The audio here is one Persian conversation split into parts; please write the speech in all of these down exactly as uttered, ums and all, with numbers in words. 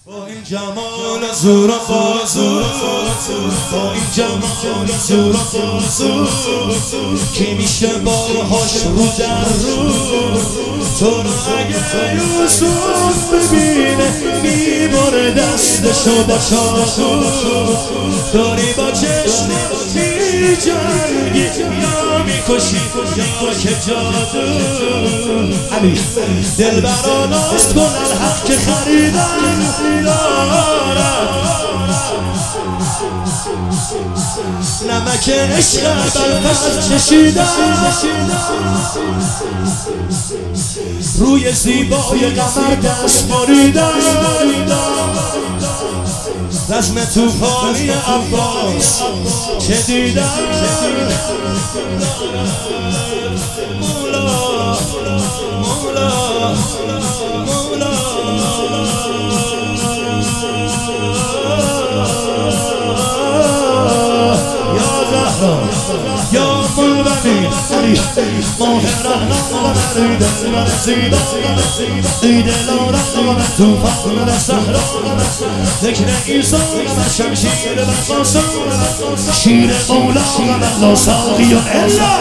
با این جمال زور و بازو، با این جمال زور و بازو، کی میشه بارهاش رو در رو؟ تو رو اگه یوسف ببینه میبره دستشو با چاقو، داری با چشم میجنگی یا میکشی یا که جادو. علی دل براناست کنن حق که خریدن دارد، نمک عشق بلفظ چشیدن، روی زیبای قمر دست ماریدن، رزم توفانی عباس که دیدن. مولا مولا مولا یا زهرا یا مولبنی ماه رهنم رسیدن رسیدن ای دلارم توفان در صحرا، ذکر عیسی و شمشیر و قاسم، شیر مولا لا ساقی الا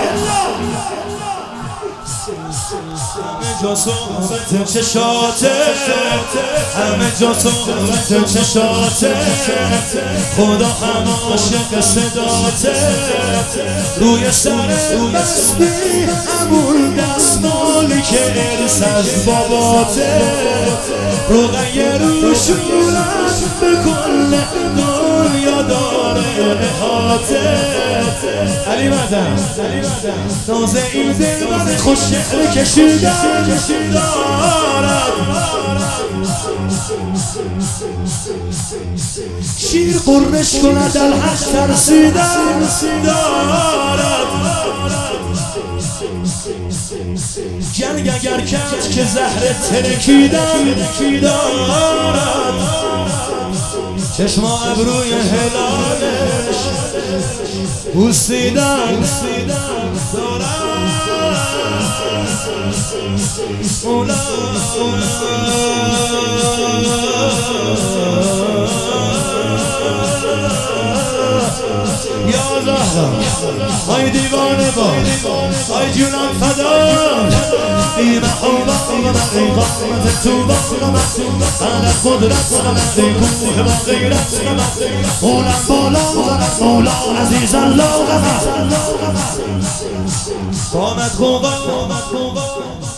همه جا صحبت چشاته، همه جا صحبت چشاته، خدا هم عاشق صداته، روی سر بستی همون دستمالی که ارث از باباته، روغن روشونت به کل دنیا داره احاطه. علی مدن ناز این دل من خوش شعر کشیدن دارد، شیر قرش کند الحق ترسیدن دارد، جنگ اگر کرد که زهر ترکیدن دارد، چشم ابروی هلالش بوسیدن دارد. مولا یا زهرا ای دیوانه با ای جونم فدا، ای محبوبه ای قامت توبه، انا قدرت ای کوه با غیرت، مولا مولا مولا عزیز الله، قامت قوه